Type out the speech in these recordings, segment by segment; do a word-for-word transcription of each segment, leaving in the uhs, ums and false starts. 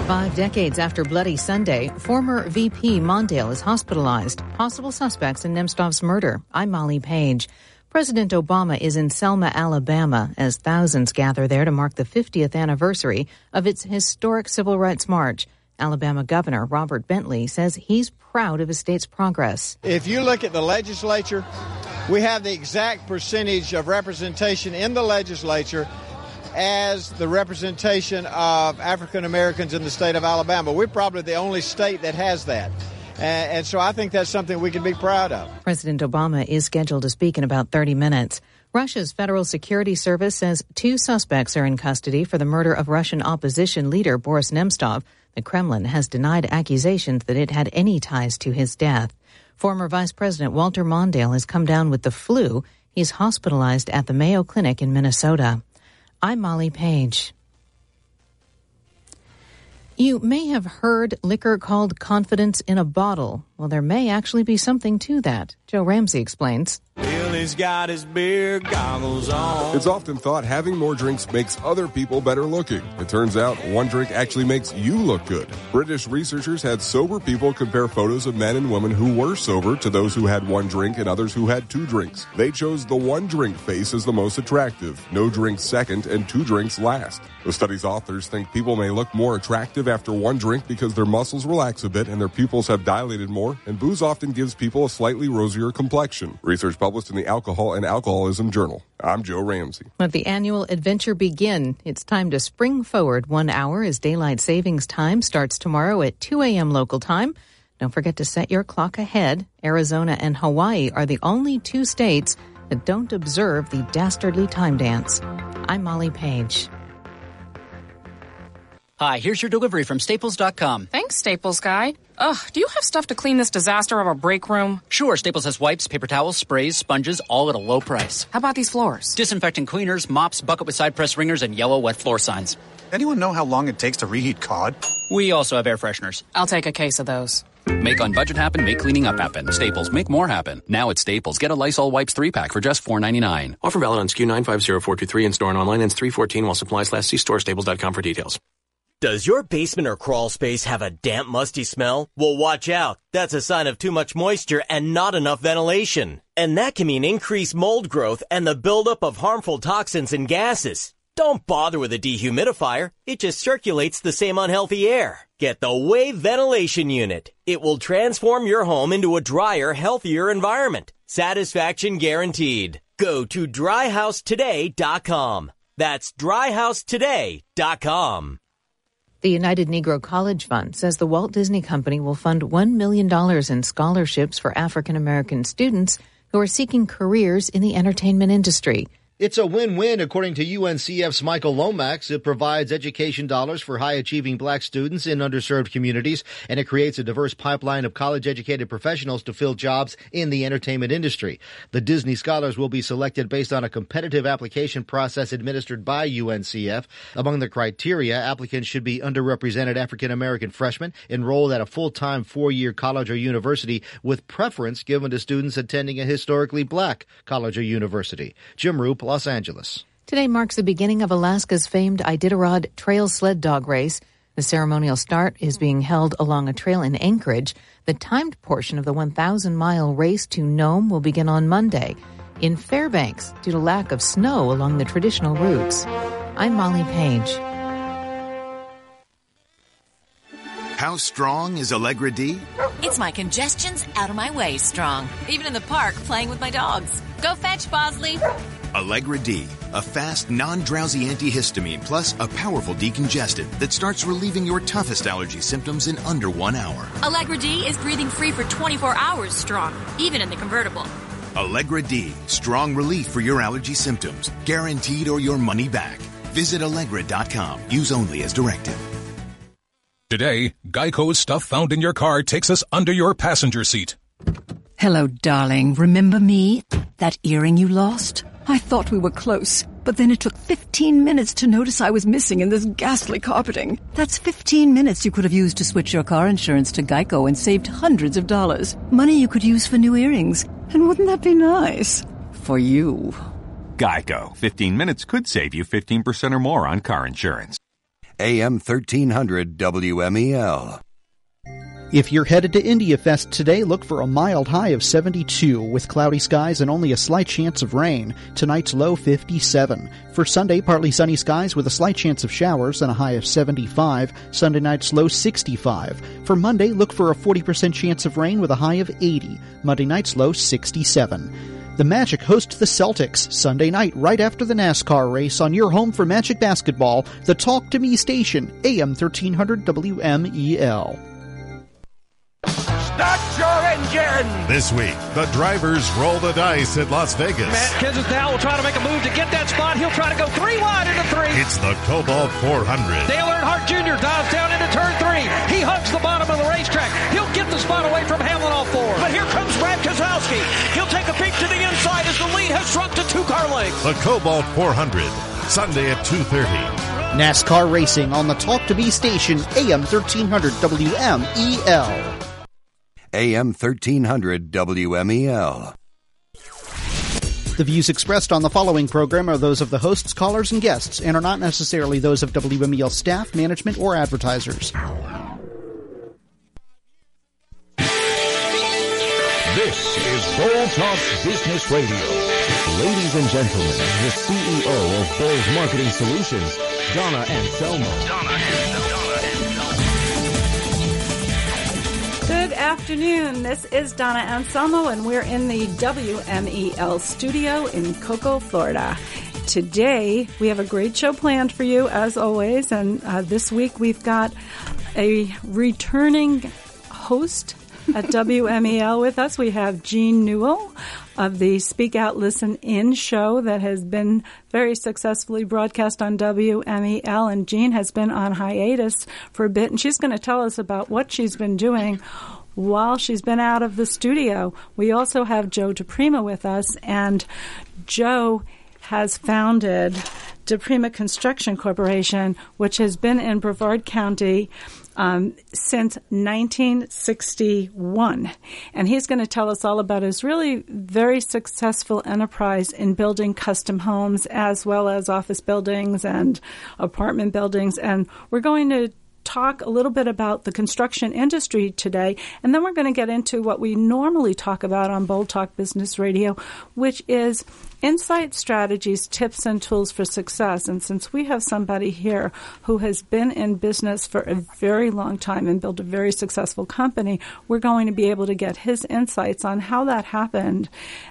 Five decades after Bloody Sunday, former V P Mondale is hospitalized. Possible suspects in Nemtsov's murder. I'm Molly Page. President Obama is in Selma, Alabama, as thousands gather there to mark the fiftieth anniversary of its historic Civil Rights March. Alabama Governor Robert Bentley says he's proud of his state's progress. If you look at the legislature, we have the exact percentage of representation in the legislature as the representation of African Americans in the state of Alabama. We're probably the only state that has that. And, and so I think that's something we can be proud of. President Obama is scheduled to speak in about thirty minutes. Russia's Federal Security Service says two suspects are in custody for the murder of Russian opposition leader Boris Nemtsov. The Kremlin has denied accusations that it had any ties to his death. Former Vice President Walter Mondale has come down with the flu. He's hospitalized at the Mayo Clinic in Minnesota. I'm Molly Page. You may have heard liquor called confidence in a bottle. Well, there may actually be something to that. Joe Ramsey explains. Billy's got his beer goggles on. It's often thought having more drinks makes other people better looking. It turns out one drink actually makes you look good. British researchers had sober people compare photos of men and women who were sober to those who had one drink and others who had two drinks. They chose the one drink face as the most attractive, no drinks second, and two drinks last. The study's authors think people may look more attractive after one drink because their muscles relax a bit and their pupils have dilated more, and booze often gives people a slightly rosier complexion. Research published in the Alcohol and Alcoholism Journal. I'm Joe Ramsey. Let the annual adventure begin. It's time to spring forward one hour as daylight savings time starts tomorrow at two a.m. local time. Don't forget to set your clock ahead. Arizona and Hawaii are the only two states that don't observe the dastardly time dance. I'm Molly Page. Hi, here's your delivery from Staples dot com. Thanks, Staples guy. Ugh, do you have stuff to clean this disaster of a break room? Sure, Staples has wipes, paper towels, sprays, sponges, all at a low price. How about these floors? Disinfectant cleaners, mops, bucket with side press ringers, and yellow wet floor signs. Anyone know how long it takes to reheat cod? We also have air fresheners. I'll take a case of those. Make on budget happen, make cleaning up happen. Staples, make more happen. Now at Staples, get a Lysol Wipes three pack for just four ninety-nine. Offer valid on S K U nine five zero four two three in store and online ends three fourteen while supplies last. See store staples dot com for details. Does your basement or crawl space have a damp, musty smell? Well, watch out. That's a sign of too much moisture and not enough ventilation. And that can mean increased mold growth and the buildup of harmful toxins and gases. Don't bother with a dehumidifier. It just circulates the same unhealthy air. Get the Wave Ventilation Unit. It will transform your home into a drier, healthier environment. Satisfaction guaranteed. Go to dry house today dot com. That's dry house today dot com. The United Negro College Fund says the Walt Disney Company will fund one million dollars in scholarships for African American students who are seeking careers in the entertainment industry. It's a win-win, according to U N C F's Michael Lomax. It provides education dollars for high-achieving black students in underserved communities, and it creates a diverse pipeline of college-educated professionals to fill jobs in the entertainment industry. The Disney Scholars will be selected based on a competitive application process administered by U N C F. Among the criteria, applicants should be underrepresented African-American freshmen enrolled at a full-time four-year college or university, with preference given to students attending a historically black college or university. Jim Roop, Los Angeles. Today marks the beginning of Alaska's famed Iditarod Trail Sled Dog Race. The ceremonial start is being held along a trail in Anchorage. The timed portion of the one thousand mile race to Nome will begin on Monday in Fairbanks due to lack of snow along the traditional routes. I'm Molly Page. How strong is Allegra D? It's my congestion's out of my way strong. Even in the park, playing with my dogs. Go fetch, Bosley. Allegra D, a fast, non-drowsy antihistamine plus a powerful decongestant that starts relieving your toughest allergy symptoms in under one hour. Allegra D is breathing free for twenty-four hours strong, even in the convertible. Allegra D, strong relief for your allergy symptoms, guaranteed or your money back. Visit Allegra dot com. Use only as directed. Today, Geico's stuff found in your car takes us under your passenger seat. Hello, darling. Remember me? That earring you lost? I thought we were close, but then it took fifteen minutes to notice I was missing in this ghastly carpeting. That's fifteen minutes you could have used to switch your car insurance to Geico and saved hundreds of dollars. Money you could use for new earrings. And wouldn't that be nice? For you. Geico. fifteen minutes could save you fifteen percent or more on car insurance. A M thirteen hundred W M E L. If you're headed to India Fest today, look for a mild high of seventy-two with cloudy skies and only a slight chance of rain. Tonight's low fifty-seven. For Sunday, partly sunny skies with a slight chance of showers and a high of seventy-five. Sunday night's low sixty-five. For Monday, look for a forty percent chance of rain with a high of eighty. Monday night's low sixty-seven. The Magic host the Celtics Sunday night right after the NASCAR race on your home for Magic Basketball, the Talk to Me station, A M thirteen hundred W M E L. Start your engine! This week, the drivers roll the dice at Las Vegas. Matt Kenseth now will try to make a move to get that spot. He'll try to go three wide into three. It's the Cobalt four hundred. Dale Earnhardt Junior dives down into turn three. He hugs the bottom of the racetrack. He'll get the spot away from Hamlin all four. But here comes Brad Keselowski. He'll take a peek to the inside as the lead has shrunk to two car lengths. The Cobalt four hundred, Sunday at two thirty. NASCAR racing on the Talk to Me station, A M thirteen hundred W M E L. A M thirteen hundred W M E L. The views expressed on the following program are those of the hosts, callers, and guests, and are not necessarily those of W M E L staff, management, or advertisers. This is Bold Talk Business Radio. Ladies and gentlemen, the C E O of Bold Marketing Solutions, Donna Anselmo. Donna Anselmo. Good afternoon. This is Donna Anselmo, and we're in the W M E L studio in Cocoa, Florida. Today, we have a great show planned for you, as always, and uh, this week we've got a returning host at W M E L with us. We have Jean Newell of the Speak Out, Listen In show that has been very successfully broadcast on W M E L, and Jean has been on hiatus for a bit, and she's going to tell us about what she's been doing while she's been out of the studio. We also have Joe DePrima with us, and Joe has founded DePrima Construction Corporation, which has been in Brevard County Um, since nineteen sixty-one. And he's going to tell us all about his really very successful enterprise in building custom homes as well as office buildings and apartment buildings. And we're going to talk a little bit about the construction industry today, and then we're going to get into what we normally talk about on Bold Talk Business Radio, which is insight, strategies, tips, and tools for success. And since we have somebody here who has been in business for a very long time and built a very successful company, we're going to be able to get his insights on how that happened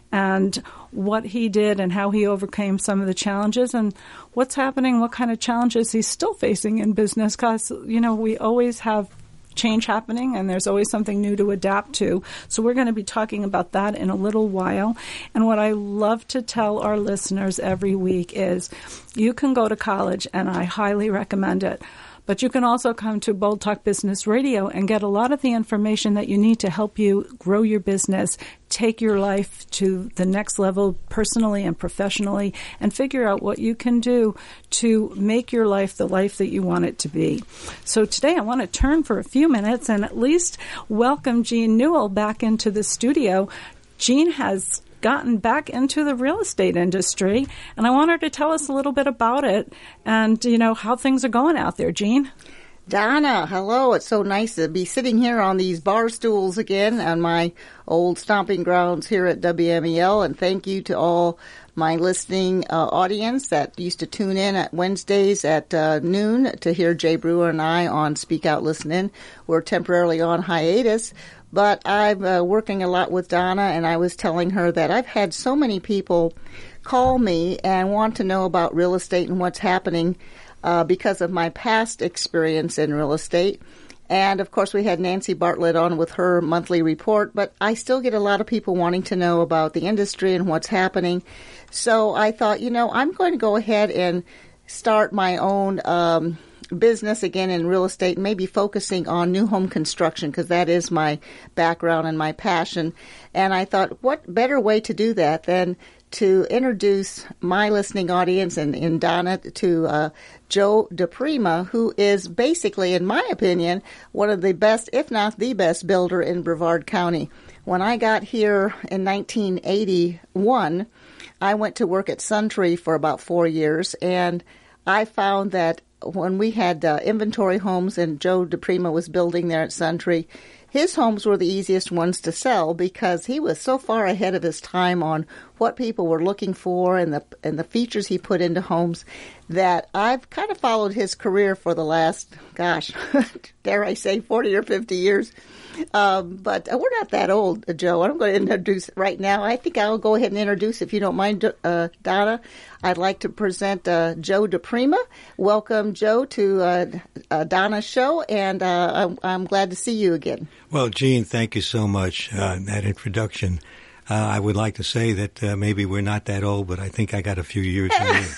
and what he did and how he overcame some of the challenges and what's happening, what kind of challenges he's still facing in business, because, you know, we always have change happening and there's always something new to adapt to. So we're going to be talking about that in a little while. And what I love to tell our listeners every week is you can go to college, and I highly recommend it. But you can also come to Bold Talk Business Radio and get a lot of the information that you need to help you grow your business, take your life to the next level personally and professionally, and figure out what you can do to make your life the life that you want it to be. So today I want to turn for a few minutes and at least welcome Jean Newell back into the studio. Jean has gotten back into the real estate industry, and I want her to tell us a little bit about it and, you know, how things are going out there. Jean? Donna, hello. It's so nice to be sitting here on these bar stools again on my old stomping grounds here at W M E L, and thank you to all my listening uh, audience that used to tune in at Wednesdays at uh, noon to hear Jay Brewer and I on Speak Out, Listen In. We're temporarily on hiatus, but I'm uh, working a lot with Donna, and I was telling her that I've had so many people call me and want to know about real estate and what's happening uh, because of my past experience in real estate. And, of course, we had Nancy Bartlett on with her monthly report, but I still get a lot of people wanting to know about the industry and what's happening. So I thought, you know, I'm going to go ahead and start my own um business again in real estate, maybe focusing on new home construction, because that is my background and my passion. And I thought, what better way to do that than to introduce my listening audience and, and Donna to uh, Joe DePrima, who is basically, in my opinion, one of the best, if not the best, builder in Brevard County. When I got here in nineteen eighty-one, I went to work at Suntree for about four years, and I found that when we had uh, inventory homes and Joe DePrima was building there at Suntree, his homes were the easiest ones to sell because he was so far ahead of his time on what people were looking for and the and the features he put into homes that I've kind of followed his career for the last, gosh, dare I say, forty or fifty years. Um, but uh, we're not that old, uh, Joe. I'm going to introduce right now. I think I'll go ahead and introduce, if you don't mind, uh, Donna. I'd like to present uh, Joe DePrima. Welcome, Joe, to uh, uh, Donna's show, and uh, I'm, I'm glad to see you again. Well, Gene, thank you so much uh, that introduction. Uh, I would like to say that uh, maybe we're not that old, but I think I got a few years in me.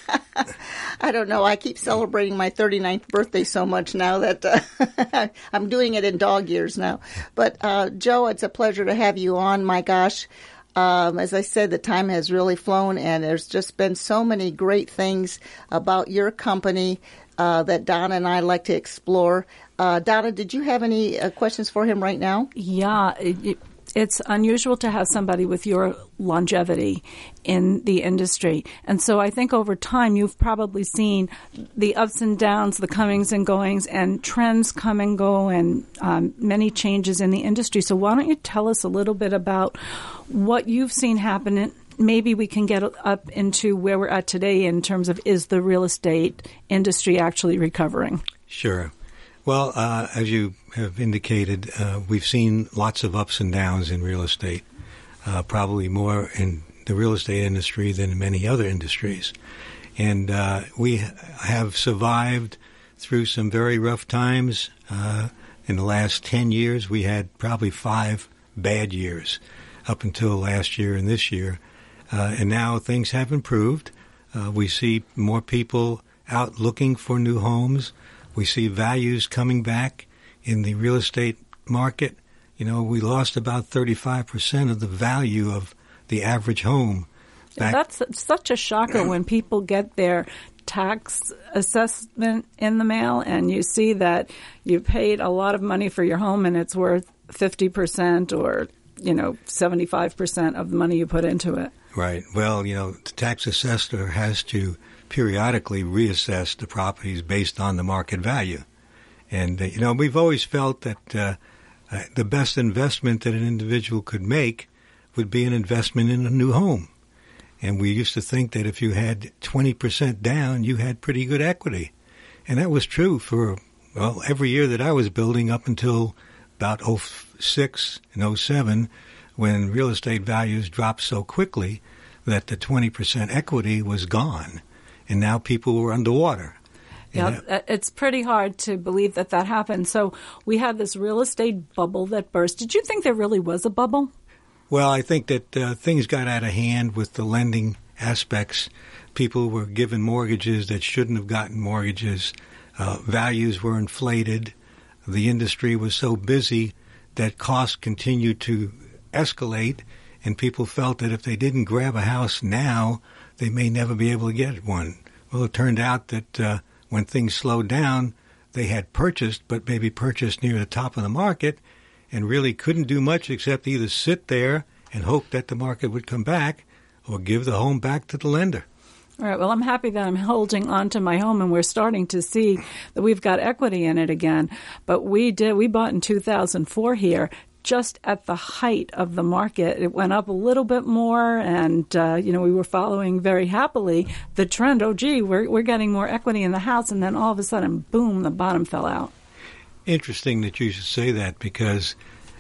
I don't know. I keep celebrating my thirty-ninth birthday so much now that uh, I'm doing it in dog years now. But, uh, Joe, it's a pleasure to have you on. My gosh, um, as I said, the time has really flown, and there's just been so many great things about your company uh, that Donna and I like to explore. Uh, Donna, did you have any uh, questions for him right now? Yeah. It, it- It's unusual to have somebody with your longevity in the industry. And so I think over time you've probably seen the ups and downs, the comings and goings, and trends come and go, and um, many changes in the industry. So why don't you tell us a little bit about what you've seen happen, and maybe we can get up into where we're at today in terms of, is the real estate industry actually recovering? Sure. Well, uh, as you have indicated, uh, we've seen lots of ups and downs in real estate, uh, probably more in the real estate industry than in many other industries. And uh, we have survived through some very rough times. Uh, in the last ten years, we had probably five bad years up until last year and this year. Uh, and now things have improved. Uh, we see more people out looking for new homes. We see values coming back in the real estate market. You know, we lost about thirty-five percent of the value of the average home. Back. That's such a shocker when people get their tax assessment in the mail and you see that you paid a lot of money for your home and it's worth fifty percent or, you know, seventy-five percent of the money you put into it. Right. Well, you know, the tax assessor has to periodically reassess the properties based on the market value. And, uh, you know, we've always felt that uh, uh, the best investment that an individual could make would be an investment in a new home. And we used to think that if you had twenty percent down, you had pretty good equity. And that was true for, well, every year that I was building up until about oh six and oh seven, when real estate values dropped so quickly that the twenty percent equity was gone. And now people were underwater. Yeah, that, it's pretty hard to believe that that happened. So we had this real estate bubble that burst. Did you think there really was a bubble? Well, I think that uh, things got out of hand with the lending aspects. People were given mortgages that shouldn't have gotten mortgages. Uh, values were inflated. The industry was so busy that costs continued to escalate, and people felt that if they didn't grab a house now, they may never be able to get one. Well, it turned out that uh, when things slowed down, they had purchased, but maybe purchased near the top of the market and really couldn't do much except either sit there and hope that the market would come back or give the home back to the lender. All right. Well, I'm happy that I'm holding on to my home and we're starting to see that we've got equity in it again. But we did, we bought in two thousand four here. Just at the height of the market. It went up a little bit more, and, uh, you know, we were following very happily the trend. Oh, gee, we're, we're getting more equity in the house, and then all of a sudden, boom, the bottom fell out. Interesting that you should say that, because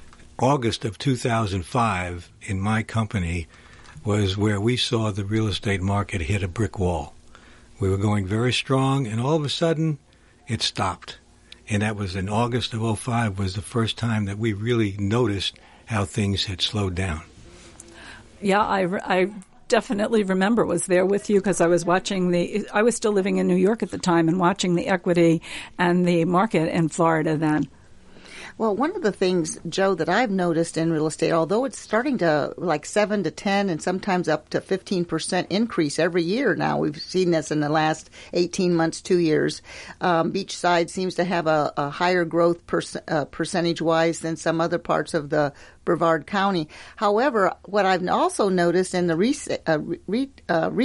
August of two thousand five in my company was where we saw the real estate market hit a brick wall. We were going very strong, and all of a sudden, it stopped. And that was in August of oh five was the first time that we really noticed how things had slowed down. Yeah, I, I definitely remember was there with you because I was watching the, I was still living in New York at the time and watching the equity and the market in Florida then. Well, one of the things, Joe, that I've noticed in real estate, although it's starting to like seven to ten and sometimes up to fifteen percent increase every year now. We've seen this in the last eighteen months, two years. Um, Beachside seems to have a, a higher growth per, uh, percentage-wise than some other parts of the Brevard County. However, what I've also noticed in the re, uh, re, uh, re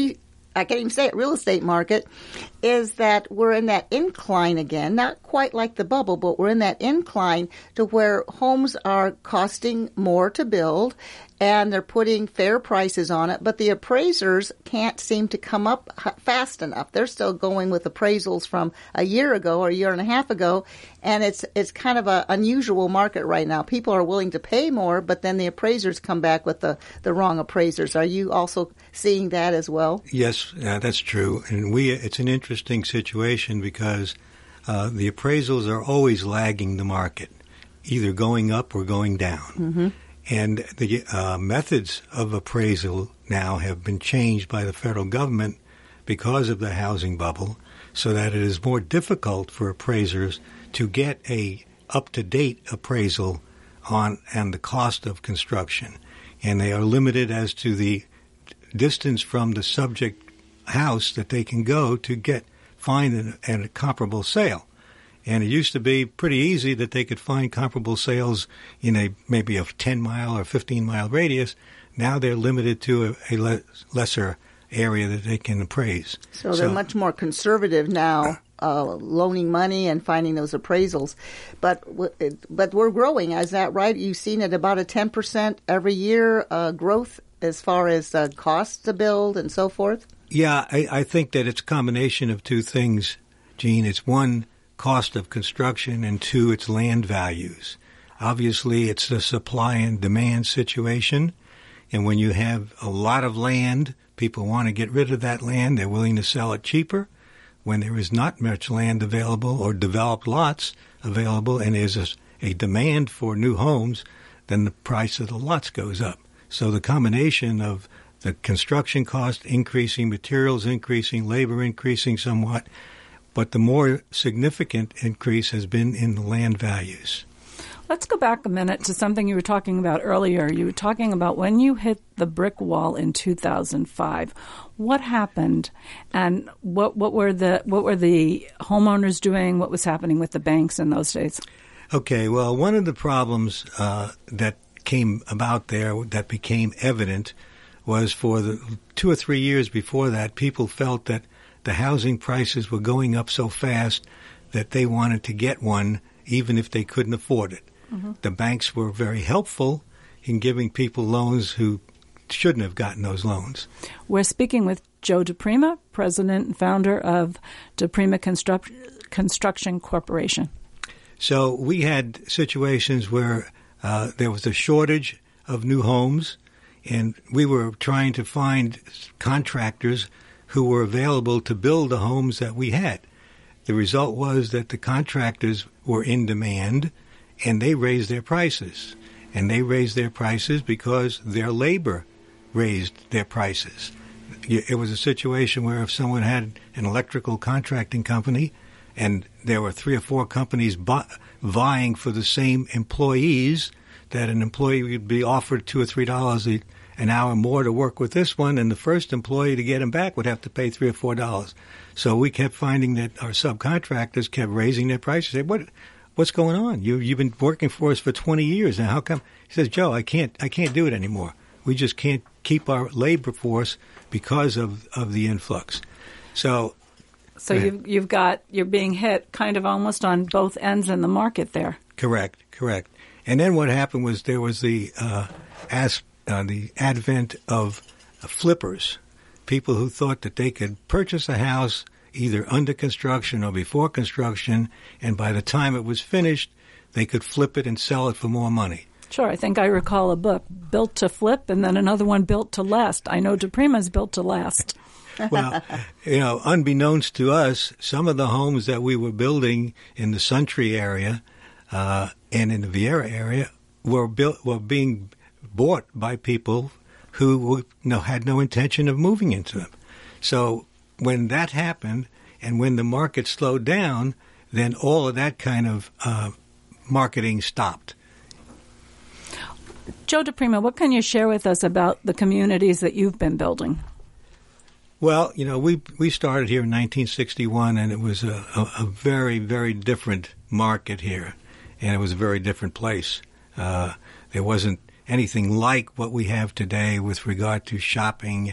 I can't even say it, real estate market, is that we're in that incline again, not quite like the bubble, but we're in that incline to where homes are costing more to build and they're putting fair prices on it, but the appraisers can't seem to come up fast enough. They're still going with appraisals from a year ago or a year and a half ago, and it's it's kind of an unusual market right now. People are willing to pay more, but then the appraisers come back with the, the wrong appraisers. Are you also seeing that as well? Yes, uh, that's true. And we it's an interesting situation because uh, the appraisals are always lagging the market, either going up or going down. Mm-hmm. And the uh, methods of appraisal now have been changed by the federal government because of the housing bubble, so that it is more difficult for appraisers to get a up-to-date appraisal on and the cost of construction. And they are limited as to the distance from the subject house that they can go to get find an, an, a comparable sale. And it used to be pretty easy that they could find comparable sales in a maybe a ten-mile or fifteen-mile radius. Now they're limited to a, a le- lesser area that they can appraise. So they're so, much more conservative now, uh, loaning money and finding those appraisals. But but we're growing, is that right? You've seen it about a ten percent every year uh, growth as far as uh, costs to build and so forth? Yeah, I, I think that it's a combination of two things, Gene. It's one, cost of construction, and two, it's land values. Obviously, it's the supply and demand situation, and when you have a lot of land, people want to get rid of that land. They're willing to sell it cheaper. When there is not much land available or developed lots available and there's a, a demand for new homes, then the price of the lots goes up. So the combination of the construction cost increasing, materials increasing, labor increasing somewhat, but the more significant increase has been in the land values. Let's go back a minute to something you were talking about earlier. You were talking about when you hit the brick wall in two thousand five. What happened, and what what were the what were the homeowners doing? What was happening with the banks in those days? Okay, well, one of the problems uh, that came about there that became evident was for the two or three years before that, people felt that the housing prices were going up so fast that they wanted to get one even if they couldn't afford it. Mm-hmm. The banks were very helpful in giving people loans who shouldn't have gotten those loans. We're speaking with Joe DePrima, president and founder of DePrima Construct- Construction Corporation. So we had situations where uh, there was a shortage of new homes, and we were trying to find contractors who were available to build the homes that we had. The result was that the contractors were in demand, and they raised their prices. And they raised their prices because their labor raised their prices. It was a situation where if someone had an electrical contracting company and there were three or four companies bu- vying for the same employees, that an employee would be offered two or three dollars a an hour more to work with this one, and the first employee to get him back would have to pay three or four dollars. So we kept finding that our subcontractors kept raising their prices. They said, what, what's going on? You, you've been working for us for twenty years now. How come? He says, Joe, I can't, I can't do it anymore. We just can't keep our labor force because of, of the influx. So, so you've, you've got, you're being hit kind of almost on both ends in the market there. Correct, correct. And then what happened was there was the uh, as uh, the advent of uh, flippers, people who thought that they could purchase a house either under construction or before construction, and by the time it was finished, they could flip it and sell it for more money. Sure. I think I recall a book, Built to Flip, and then another one, Built to Last. I know DePrima's Built to Last. Well, you know, unbeknownst to us, some of the homes that we were building in the Suntree area uh, and in the Viera area were built were being bought by people who you know, had no intention of moving into them. So when that happened and when the market slowed down, then all of that kind of uh, marketing stopped. Joe DePrima, what can you share with us about the communities that you've been building? Well, you know, we we started here in nineteen sixty-one, and it was a, a, a very, very different market here, and it was a very different place. Uh, there wasn't anything like what we have today with regard to shopping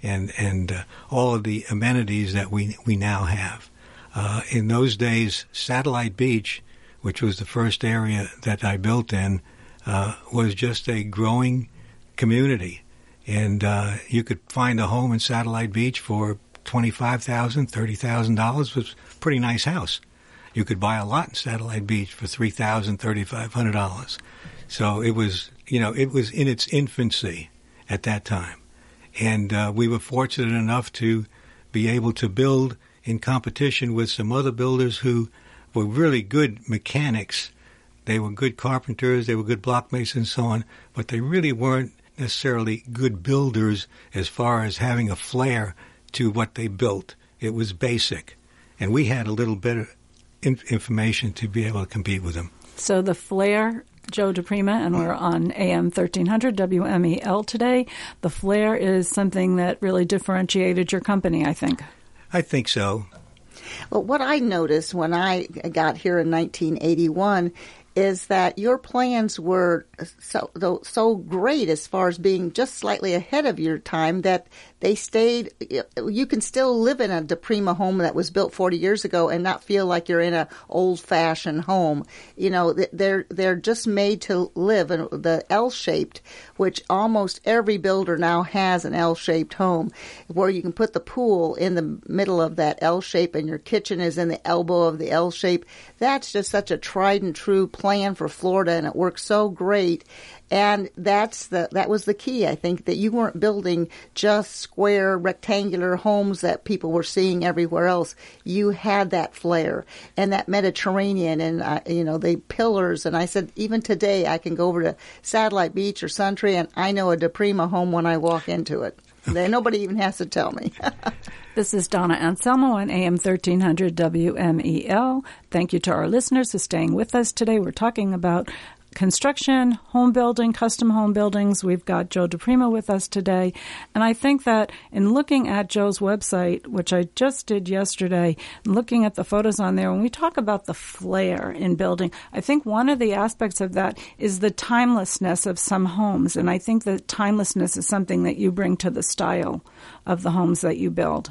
and and uh, all of the amenities that we we now have. Uh, in those days, Satellite Beach, which was the first area that I built in, uh, was just a growing community. And uh, you could find a home in Satellite Beach for twenty-five thousand dollars, thirty thousand dollars. It was a pretty nice house. You could buy a lot in Satellite Beach for three thousand dollars, thirty-five hundred dollars. So it was, you know, it was in its infancy at that time. And uh, we were fortunate enough to be able to build in competition with some other builders who were really good mechanics. They were good carpenters, they were good block masons and so on, but they really weren't necessarily good builders as far as having a flair to what they built. It was basic. And we had a little bit of information to be able to compete with them. So the flair, Joe DePrima, and we're on A M thirteen hundred W M E L today. The flair is something that really differentiated your company, I think. I think so. Well, what I noticed when I got here in nineteen eighty-one is that your plans were so so great as far as being just slightly ahead of your time that they stayed. You can still live in a DePrima home that was built forty years ago and not feel like you're in an old-fashioned home. You know, they're they're just made to live. And the L-shaped, which almost every builder now has an L-shaped home, where you can put the pool in the middle of that L shape and your kitchen is in the elbow of the L shape. That's just such a tried and true plan for Florida, and it works so great. And that's the that was the key, I think, that you weren't building just square, rectangular homes that people were seeing everywhere else. You had that flair and that Mediterranean and, uh, you know, the pillars. And I said, even today, I can go over to Satellite Beach or Suntree, and I know a DePrima home when I walk into it. Nobody even has to tell me. This is Donna Anselmo on A M thirteen hundred W M E L. Thank you to our listeners for staying with us today. We're talking about construction, home building, custom home buildings. We've got Joe DePrima with us today. And I think that in looking at Joe's website, which I just did yesterday, and looking at the photos on there, when we talk about the flair in building, I think one of the aspects of that is the timelessness of some homes. And I think that timelessness is something that you bring to the style of the homes that you build.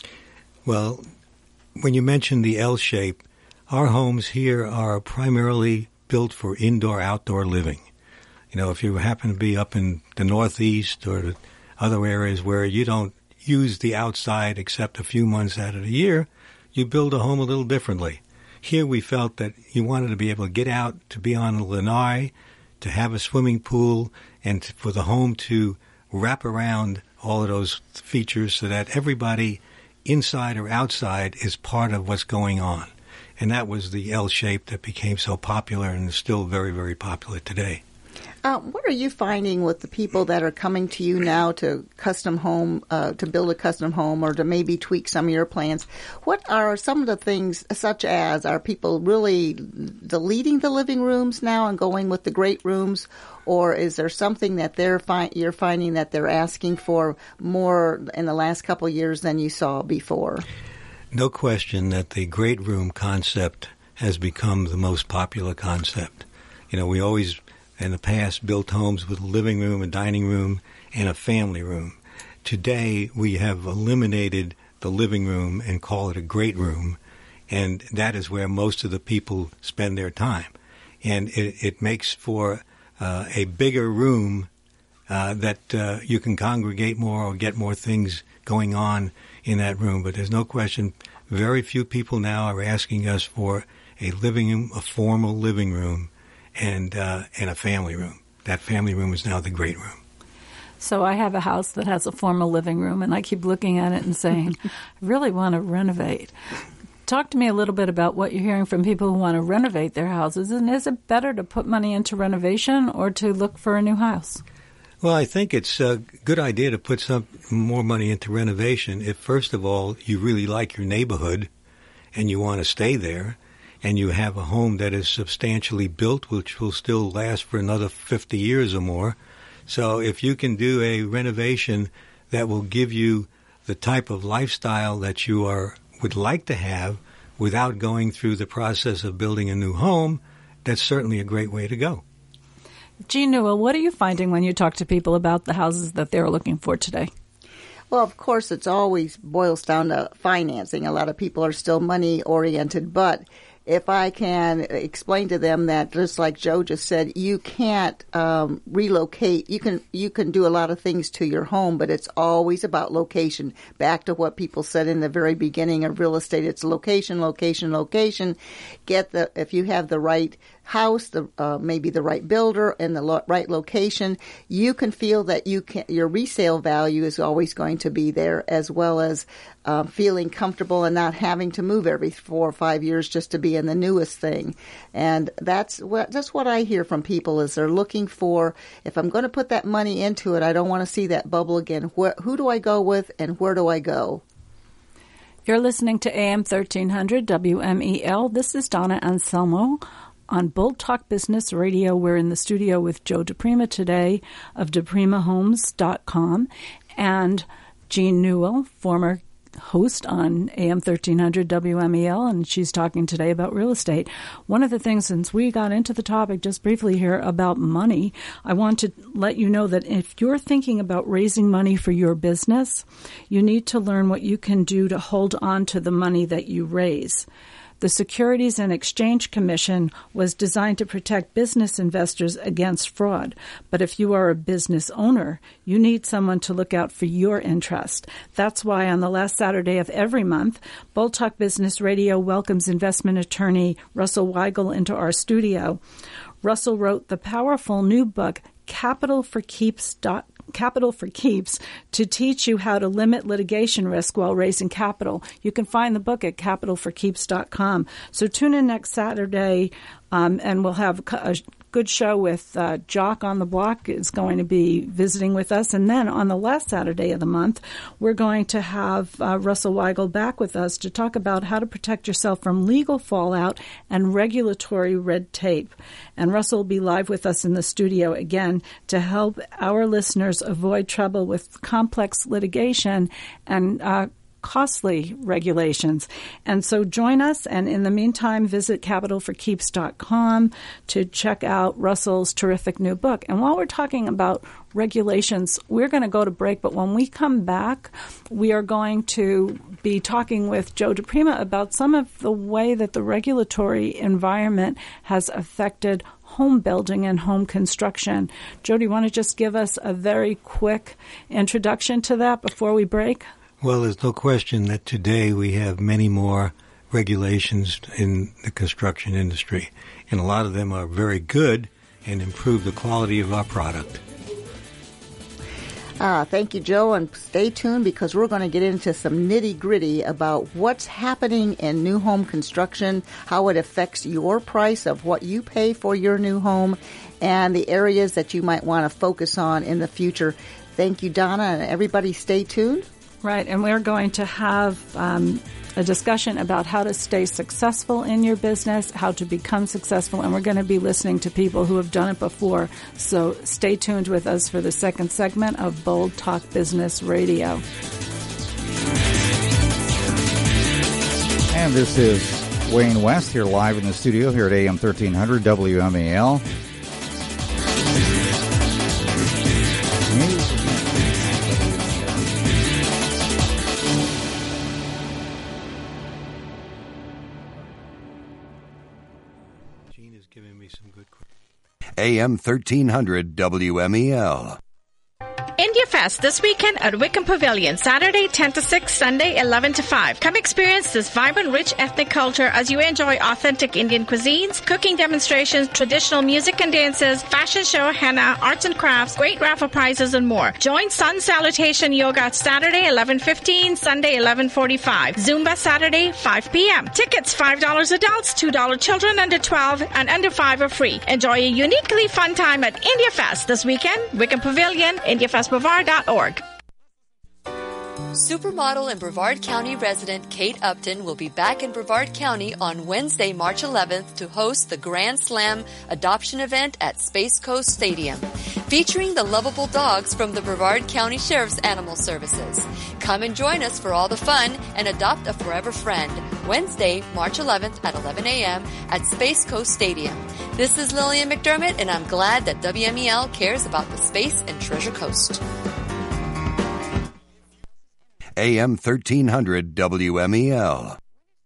Well, when you mentioned the L shape, our homes here are primarily built for indoor-outdoor living. You know, if you happen to be up in the Northeast or the other areas where you don't use the outside except a few months out of the year, you build a home a little differently. Here we felt that you wanted to be able to get out, to be on the lanai, to have a swimming pool, and for the home to wrap around all of those features so that everybody inside or outside is part of what's going on. And that was the L shape that became so popular and is still very, very popular today. Uh, what are you finding with the people that are coming to you now to custom home, uh, to build a custom home or to maybe tweak some of your plans? What are some of the things, such as, are people really deleting the living rooms now and going with the great rooms? Or is there something that they're fi- you're finding that they're asking for more in the last couple of years than you saw before? No question that the great room concept has become the most popular concept. You know, we always, in the past, built homes with a living room, a dining room, and a family room. Today, we have eliminated the living room and call it a great room, and that is where most of the people spend their time. And it, it makes for uh, a bigger room uh, that uh, you can congregate more or get more things going on in that room. But there's no question, very few people now are asking us for a living room, a formal living room, and uh, and a family room. That family room is now the great room. So I have a house that has a formal living room, and I keep looking at it and saying, I really want to renovate. Talk to me a little bit about what you're hearing from people who want to renovate their houses. And is it better to put money into renovation or to look for a new house? Well, I think it's a good idea to put some more money into renovation if, first of all, you really like your neighborhood and you want to stay there, and you have a home that is substantially built, which will still last for another fifty years or more. So if you can do a renovation that will give you the type of lifestyle that you are would like to have without going through the process of building a new home, that's certainly a great way to go. Jean Newell, what are you finding when you talk to people about the houses that they're looking for today? Well, of course, it's always boils down to financing. A lot of people are still money-oriented, but if I can explain to them that, just like Joe just said, you can't um, relocate. You can you can do a lot of things to your home, but it's always about location. Back to what people said in the very beginning of real estate, it's location, location, location. Get the if you have the right house, the uh, maybe the right builder and the lo- right location, you can feel that you can your resale value is always going to be there, as well as uh, feeling comfortable and not having to move every four or five years just to be in the newest thing. And that's what that's what I hear from people is they're looking for, if I'm going to put that money into it, I don't want to see that bubble again. Where, who do I go with and where do I go? You're listening to A M thirteen hundred W M E L. This is Donna Anselmo on Bold Talk Business Radio. We're in the studio with Joe DePrima today of de prima homes dot com and Jean Newell, former host on A M thirteen hundred W M E L, and she's talking today about real estate. One of the things, since we got into the topic just briefly here about money, I want to let you know that if you're thinking about raising money for your business, you need to learn what you can do to hold on to the money that you raise. The Securities and Exchange Commission was designed to protect business investors against fraud. But if you are a business owner, you need someone to look out for your interest. That's why on the last Saturday of every month, Bold Talk Business Radio welcomes investment attorney Russell Weigel into our studio. Russell wrote the powerful new book, Capital for Keeps. Capital for Keeps, to teach you how to limit litigation risk while raising capital. You can find the book at capital for keeps dot com. So tune in next Saturday, um, and we'll have a good show with uh, Jock on the Block is going to be visiting with us. And then on the last Saturday of the month, we're going to have uh, Russell Weigel back with us to talk about how to protect yourself from legal fallout and regulatory red tape. And Russell will be live with us in the studio again to help our listeners avoid trouble with complex litigation and uh, costly regulations. And so join us, and in the meantime, visit capital for keeps dot com to check out Russell's terrific new book. And while we're talking about regulations, we're going to go to break, but when we come back, we are going to be talking with Joe DePrima about some of the way that the regulatory environment has affected home building and home construction. Joe, do you want to just give us a very quick introduction to that before we break? Well, there's no question that today we have many more regulations in the construction industry, and a lot of them are very good and improve the quality of our product. Ah, thank you, Joe, and stay tuned because we're going to get into some nitty-gritty about what's happening in new home construction, how it affects your price of what you pay for your new home, and the areas that you might want to focus on in the future. Thank you, Donna, and everybody stay tuned. Right, and we're going to have um, a discussion about how to stay successful in your business, how to become successful, and we're going to be listening to people who have done it before. So stay tuned with us for the second segment of Bold Talk Business Radio. And this is Wayne West here live in the studio here at A M thirteen hundred W M A L. A M thirteen hundred W M E L. India Fest this weekend at Wickham Pavilion, Saturday ten to six, Sunday eleven to five. Come experience this vibrant, rich ethnic culture as you enjoy authentic Indian cuisines, cooking demonstrations, traditional music and dances, fashion show, henna, arts and crafts, great raffle prizes, and more. Join Sun Salutation Yoga Saturday eleven fifteen, Sunday eleven forty-five. Zumba Saturday five p.m. Tickets five dollars adults, two dollars children under twelve, and under five are free. Enjoy a uniquely fun time at India Fest this weekend. Wickham Pavilion, India Fest Brevard dot org. Supermodel and Brevard County resident Kate Upton will be back in Brevard County on Wednesday, March eleventh to host the Grand Slam adoption event at Space Coast Stadium, featuring the lovable dogs from the Brevard County Sheriff's Animal Services. Come and join us for all the fun and adopt a forever friend. Wednesday, March eleventh at eleven a.m. at Space Coast Stadium. This is Lillian McDermott, and I'm glad that W M E L cares about the space and Treasure Coast. A M thirteen hundred W M E L.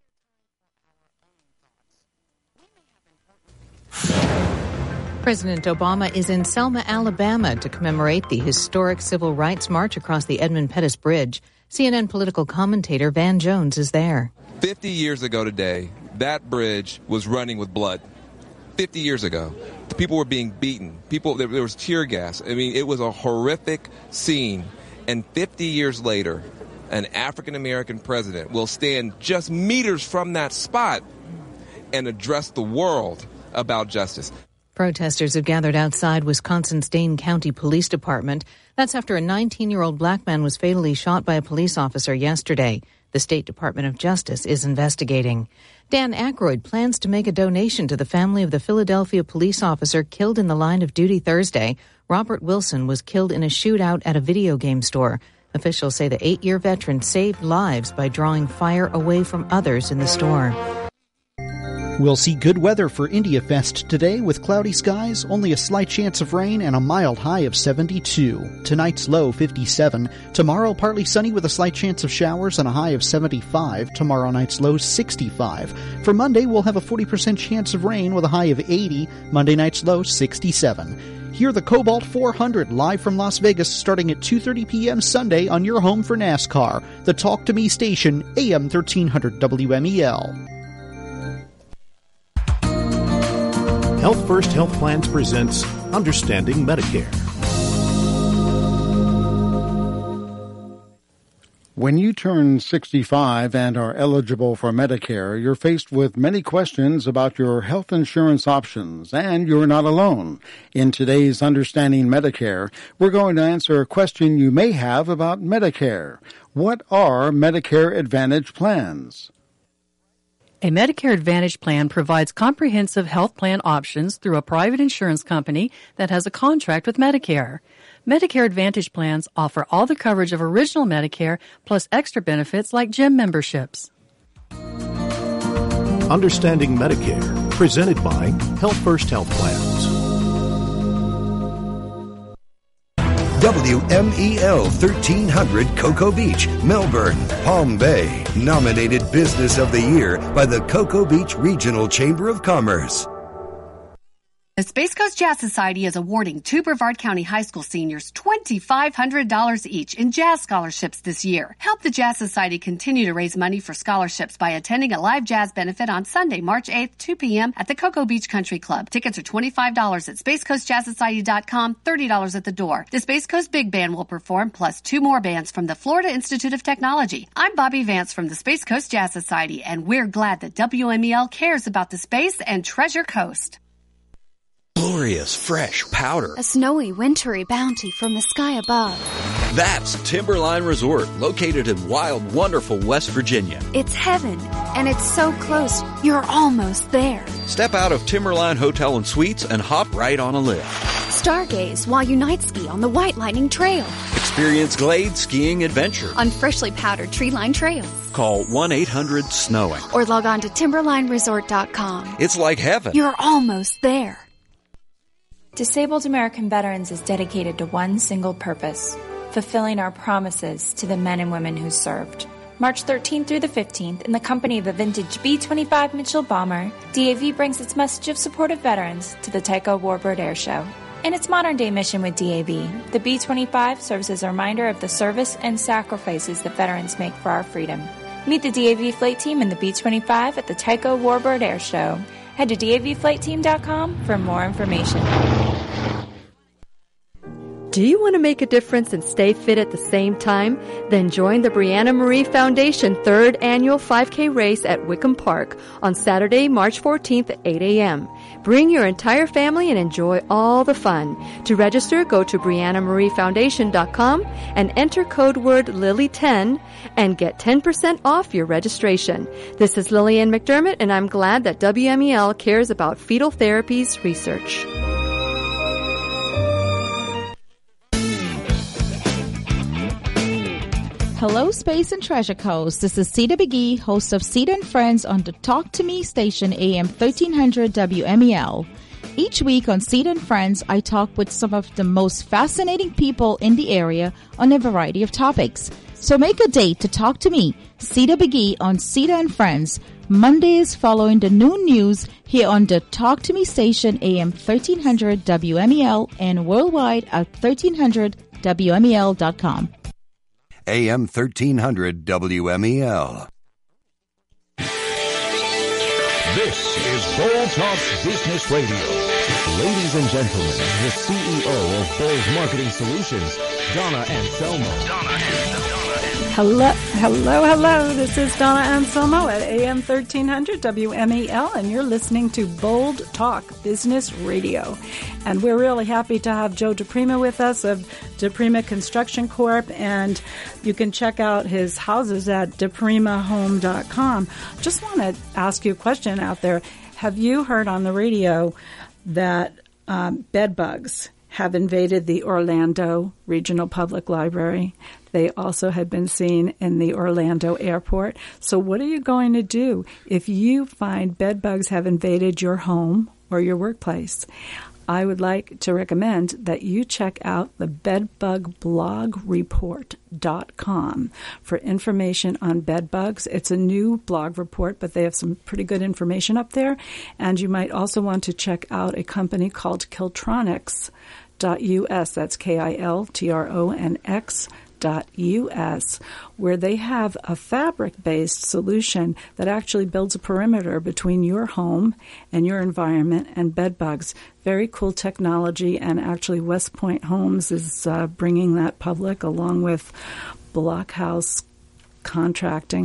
President Obama is in Selma, Alabama to commemorate the historic Civil Rights March across the Edmund Pettus Bridge. C N N political commentator Van Jones is there. Fifty years ago today, that bridge was running with blood. Fifty years ago. People were being beaten. People, there, there was tear gas. I mean, it was a horrific scene. And fifty years later, an African-American president will stand just meters from that spot and address the world about justice. Protesters have gathered outside Wisconsin's Dane County Police Department. That's after a nineteen-year-old black man was fatally shot by a police officer yesterday. The State Department of Justice is investigating. Dan Aykroyd plans to make a donation to the family of the Philadelphia police officer killed in the line of duty Thursday. Robert Wilson was killed in a shootout at a video game store. Officials say the eight-year veteran saved lives by drawing fire away from others in the store. We'll see good weather for India Fest today with cloudy skies, only a slight chance of rain, and a mild high of seventy-two. Tonight's low fifty-seven. Tomorrow partly sunny with a slight chance of showers and a high of seventy-five. Tomorrow night's low sixty-five. For Monday, we'll have a forty percent chance of rain with a high of eighty. Monday night's low sixty-seven. Hear the Cobalt four hundred live from Las Vegas starting at two thirty p.m. Sunday on your home for NASCAR. The Talk to Me station, A M thirteen hundred W M E L. Health First Health Plans presents Understanding Medicare. When you turn sixty-five and are eligible for Medicare, you're faced with many questions about your health insurance options, and you're not alone. In today's Understanding Medicare, we're going to answer a question you may have about Medicare. What are Medicare Advantage plans? A Medicare Advantage plan provides comprehensive health plan options through a private insurance company that has a contract with Medicare. Medicare Advantage plans offer all the coverage of original Medicare plus extra benefits like gym memberships. Understanding Medicare, presented by Health First Health Plans. W M E L thirteen hundred Cocoa Beach, Melbourne, Palm Bay. Nominated Business of the Year by the Cocoa Beach Regional Chamber of Commerce. The Space Coast Jazz Society is awarding two Brevard County High School seniors two thousand five hundred dollars each in jazz scholarships this year. Help the Jazz Society continue to raise money for scholarships by attending a live jazz benefit on Sunday, March eighth, two p.m. at the Cocoa Beach Country Club. Tickets are twenty-five dollars at space coast jazz society dot com, thirty dollars at the door. The Space Coast Big Band will perform, plus two more bands from the Florida Institute of Technology. I'm Bobby Vance from the Space Coast Jazz Society, and we're glad that W M E L cares about the space and Treasure Coast. Glorious, fresh powder. A snowy, wintry bounty from the sky above. That's Timberline Resort, located in wild, wonderful West Virginia. It's heaven, and it's so close, you're almost there. Step out of Timberline Hotel and Suites and hop right on a lift. Stargaze while you night ski on the White Lightning Trail. Experience Glade skiing adventure on freshly powdered tree-lined trails. Call one eight hundred snowing. Or log on to timberline resort dot com. It's like heaven. You're almost there. Disabled American Veterans is dedicated to one single purpose, fulfilling our promises to the men and women who served. March thirteenth through the fifteenth, in the company of a vintage B twenty-five Mitchell bomber, D A V brings its message of support of veterans to the Tycho Warbird Air Show. In its modern-day mission with D A V, the B twenty-five serves as a reminder of the service and sacrifices that veterans make for our freedom. Meet the D A V flight team and the B twenty-five at the Tycho Warbird Air Show. Head to D A V flight team dot com for more information. Do you want to make a difference and stay fit at the same time? Then join the Brianna Marie Foundation third annual five K race at Wickham Park on Saturday, March fourteenth at eight a.m. Bring your entire family and enjoy all the fun. To register, go to brianna marie foundation dot com and enter code word Lily ten and get ten percent off your registration. This is Lillian McDermott, and I'm glad that W M E L cares about fetal therapies research. Hello, Space and Treasure Coast. This is Cedar McGee, host of Cedar and Friends on the Talk to Me station, A M thirteen hundred W M E L. Each week on Cedar and Friends, I talk with some of the most fascinating people in the area on a variety of topics. So make a date to talk to me, Sita Begee, on Sita and Friends, Mondays following the noon news here on the Talk to Me station, A M thirteen hundred W M E L, and worldwide at thirteen hundred W M E L dot com. A M thirteen hundred W M E L. This is Bold Talk Business Radio. Ladies and gentlemen, the C E O of Bowles Marketing Solutions, Donna Anselmo. Donna Anselmo. Hello, hello, hello. This is Donna Anselmo at A M thirteen hundred W M E L, and you're listening to Bold Talk Business Radio. And we're really happy to have Joe DePrima with us of DePrima Construction Corp, and you can check out his houses at deprima home dot com. Just want to ask you a question out there. Have you heard on the radio that um, bed bugs have invaded the Orlando Regional Public Library? They also had been seen in the Orlando airport. So what are you going to do if you find bed bugs have invaded your home or your workplace? I would like to recommend that you check out the bed bug blog report dot com for information on bed bugs. It's a new blog report, but they have some pretty good information up there. And you might also want to check out a company called Kiltronics dot U S. That's K I L T R O N X dot U S, where they have a fabric-based solution that actually builds a perimeter between your home and your environment and bed bugs. Very cool technology, and actually West Point Homes is uh, bringing that public along with Blockhouse Contracting.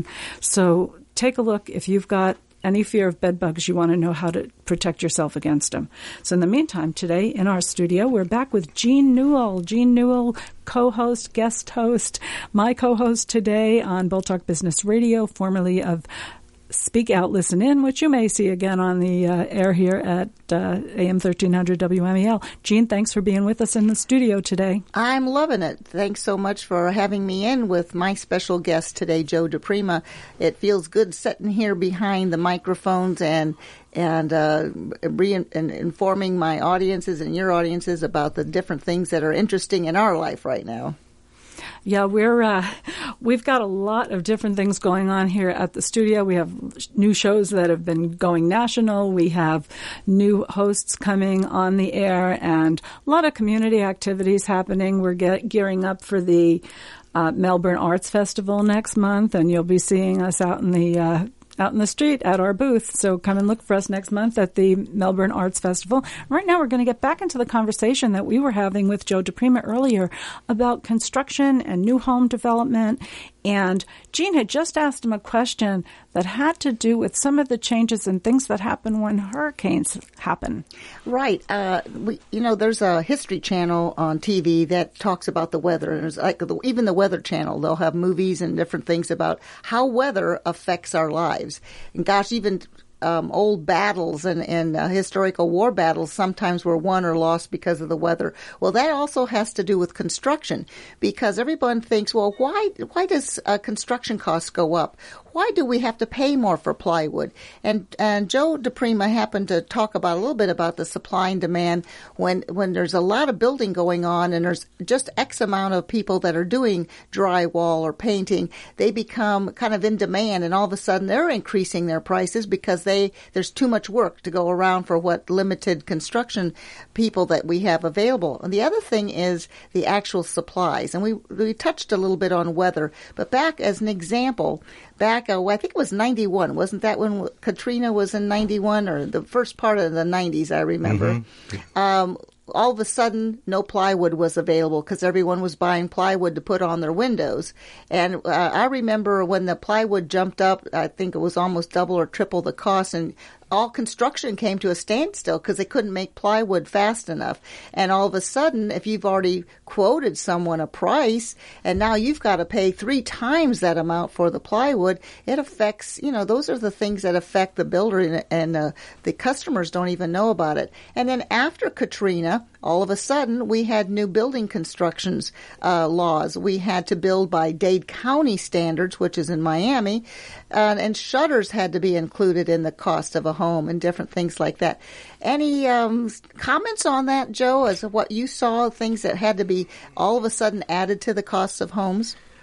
So take a look. If you've got any fear of bed bugs, you want to know how to protect yourself against them. So in the meantime, today in our studio, we're back with Jean Newell. Jean Newell, co-host, guest host, my co-host today on Bold Talk Business Radio, formerly of Speak Out, Listen In, which you may see again on the uh, air here at uh, A M thirteen hundred W M E L. Jean, thanks for being with us in the studio today. I'm loving it. Thanks so much for having me in with my special guest today, Joe DePrima. It feels good sitting here behind the microphones and and uh, re- and informing my audiences and your audiences about the different things that are interesting in our life right now. Yeah, we're uh, we've got a lot of different things going on here at the studio. We have new shows that have been going national. We have new hosts coming on the air, and a lot of community activities happening. We're get, gearing up for the uh, Melbourne Arts Festival next month, and you'll be seeing us out in the uh, out in the street at our booth. So come and look for us next month at the Melbourne Arts Festival. Right now, we're going to get back into the conversation that we were having with Joe DePrima earlier about construction and new home development. And Jean had just asked him a question that had to do with some of the changes and things that happen when hurricanes happen. Right. Uh, we, you know, there's a History Channel on T V that talks about the weather. And there's like the, even the Weather Channel, they'll have movies and different things about how weather affects our lives. And gosh, even Um, old battles and, and uh, historical war battles sometimes were won or lost because of the weather. Well, that also has to do with construction, because everyone thinks, well, why why does uh, construction costs go up? Why do we have to pay more for plywood? And and Joe DePrima happened to talk about a little bit about the supply and demand when when there's a lot of building going on and there's just X amount of people that are doing drywall or painting. They become kind of in demand, and all of a sudden they're increasing their prices because they there's too much work to go around for what limited construction people that we have available. And the other thing is the actual supplies. And we we touched a little bit on weather, but back as an example, back, uh, I think it was ninety-one. Wasn't that when Katrina was in ninety-one, or the first part of the nineties, I remember? Mm-hmm. Um, all of a sudden, no plywood was available because everyone was buying plywood to put on their windows. And uh, I remember when the plywood jumped up, I think it was almost double or triple the cost, and all construction came to a standstill because they couldn't make plywood fast enough. And all of a sudden, if you've already quoted someone a price and now you've got to pay three times that amount for the plywood, it affects, you know, those are the things that affect the builder, and, and uh, the customers don't even know about it. And then after Katrina, all of a sudden, we had new building constructions uh, laws. We had to build by Dade County standards, which is in Miami, uh, and shutters had to be included in the cost of a home and different things like that. Any um, comments on that, Joe, as to what you saw, things that had to be all of a sudden added to the cost of homes?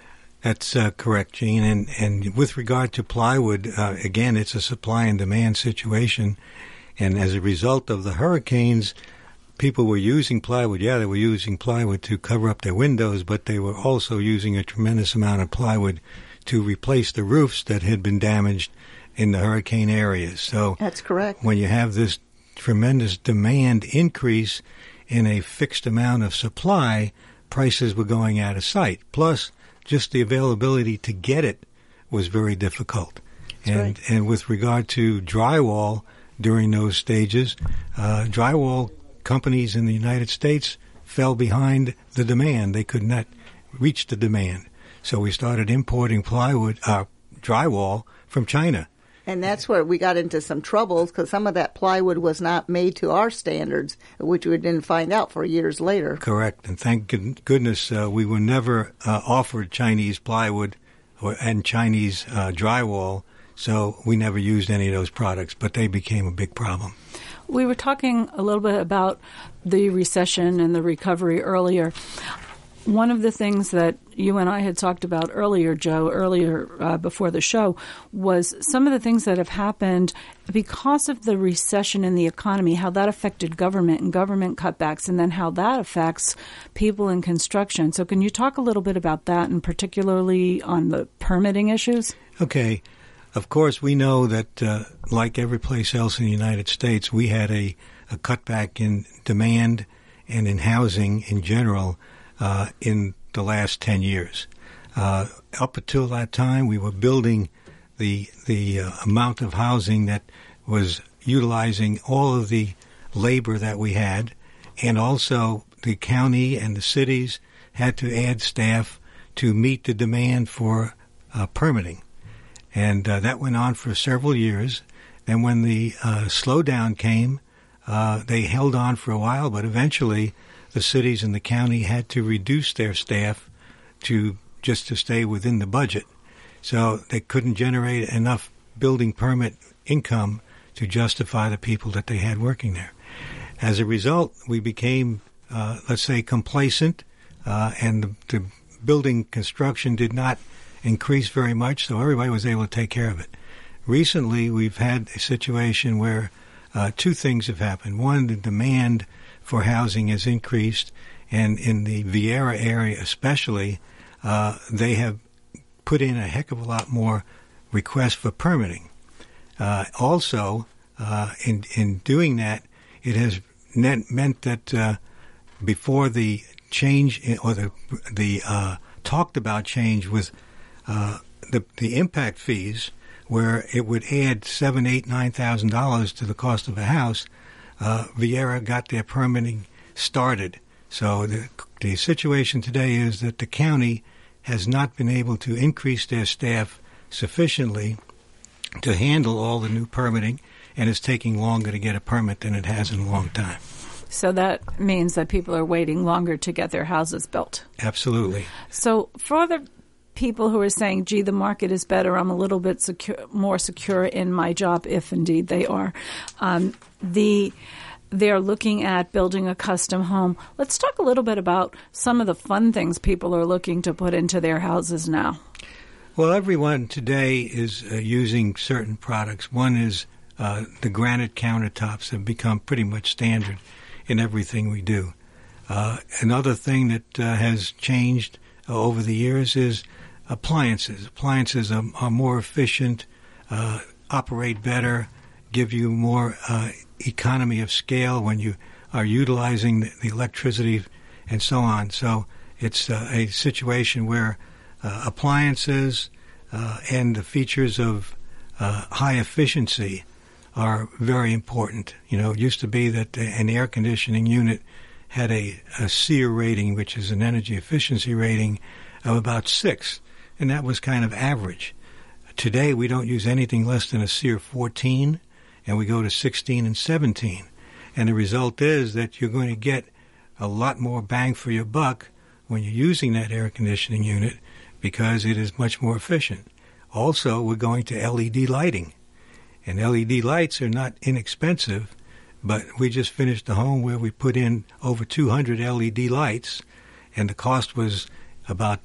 That's uh, correct, Gene. And, and with regard to plywood, uh, again, it's a supply and demand situation. And as a result of the hurricanes, people were using plywood. Yeah, they were using plywood to cover up their windows, but they were also using a tremendous amount of plywood to replace the roofs that had been damaged in the hurricane areas. So that's correct. When you have this tremendous demand increase in a fixed amount of supply, prices were going out of sight. Plus, just the availability to get it was very difficult. That's and right. and with regard to drywall during those stages, uh, drywall companies in the United States fell behind the demand. They could not reach the demand. So we started importing plywood, uh, drywall from China. And that's where we got into some troubles because some of that plywood was not made to our standards, which we didn't find out for years later. Correct. And thank goodness uh, we were never uh, offered Chinese plywood or, and Chinese uh, drywall, so we never used any of those products, but they became a big problem. We were talking a little bit about the recession and the recovery earlier. One of the things that you and I had talked about earlier, Joe, earlier uh, before the show, was some of the things that have happened because of the recession in the economy, how that affected government and government cutbacks, and then how that affects people in construction. So can you talk a little bit about that, and particularly on the permitting issues? Okay. Of course, we know that, uh, like every place else in the United States, we had a, a cutback in demand and in housing in general uh, in the last ten years. Uh, up until that time, we were building the the uh, amount of housing that was utilizing all of the labor that we had, and also the county and the cities had to add staff to meet the demand for uh, permitting. And uh, that went on for several years. And when the uh, slowdown came, uh, they held on for a while, but eventually the cities and the county had to reduce their staff to just to stay within the budget. So they couldn't generate enough building permit income to justify the people that they had working there. As a result, we became, uh, let's say, complacent, uh, and the, the building construction did not increase very much, so everybody was able to take care of it. Recently, we've had a situation where uh, two things have happened. One, the demand for housing has increased, and in the Viera area especially, uh, they have put in a heck of a lot more requests for permitting. Uh, also, uh, in in doing that, it has net, meant that uh, before the change in, or the the uh, talked about change with uh, the the impact fees, where it would add seven, eight, nine thousand dollars to the cost of a house, uh, Viera got their permitting started. So the the situation today is that the county has not been able to increase their staff sufficiently to handle all the new permitting, and it's taking longer to get a permit than it has in a long time. So that means that people are waiting longer to get their houses built. Absolutely. So for the people who are saying, gee, the market is better, I'm a little bit secure, more secure in my job, if indeed they are, um, the they're looking at building a custom home. Let's talk a little bit about some of the fun things people are looking to put into their houses now. Well, everyone today is uh, using certain products. One is uh, the granite countertops have become pretty much standard in everything we do. Uh, another thing that uh, has changed uh, over the years is appliances. Appliances are, are more efficient, uh, operate better, give you more uh, economy of scale when you are utilizing the, the electricity and so on. So it's uh, a situation where uh, appliances uh, and the features of uh, high efficiency are very important. You know, it used to be that an air conditioning unit had a, a SEER rating, which is an energy efficiency rating, of about six, and that was kind of average. Today, we don't use anything less than a SEER fourteen, and we go to sixteen and seventeen. And the result is that you're going to get a lot more bang for your buck when you're using that air conditioning unit because it is much more efficient. Also, we're going to L E D lighting. And L E D lights are not inexpensive, but we just finished a home where we put in over two hundred L E D lights, and the cost was about